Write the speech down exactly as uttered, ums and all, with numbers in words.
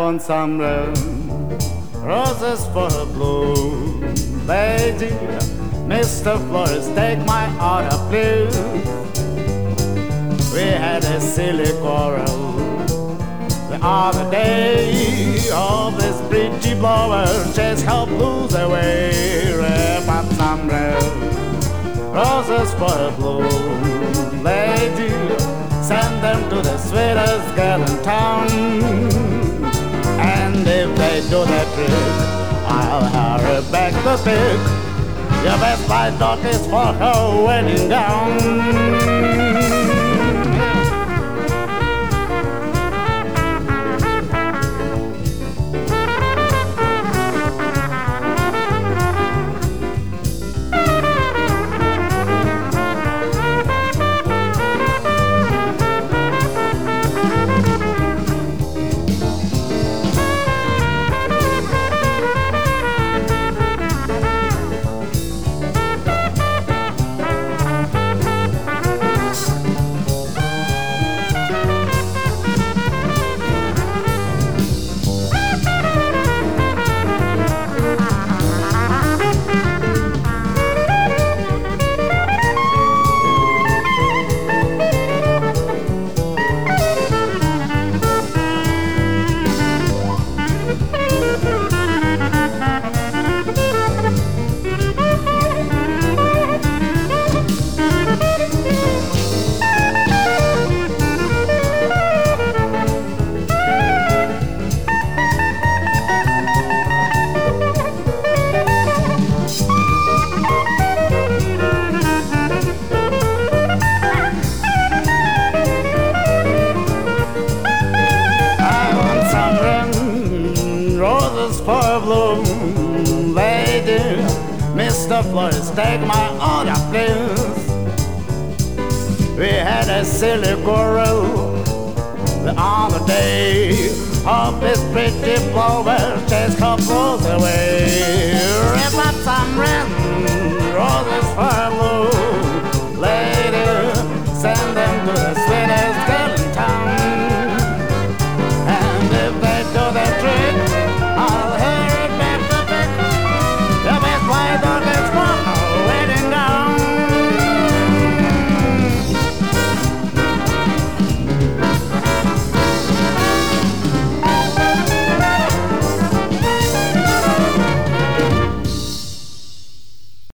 want some roses for a bloom, lady. Mister Flores, take my order, please. We had a silly quarrel the other day. All this pretty blower just help lose away. Wrap up some roses for a bloom, lady. Send them to the sweetest girl in town. And if they do that trick, I'll hurry back the pick. Your best buy dog is for her wedding gown. For a bloom, lady. Mister Flores, take my order, please. We had a silly quarrel the other day. Hope this pretty flower just couples away.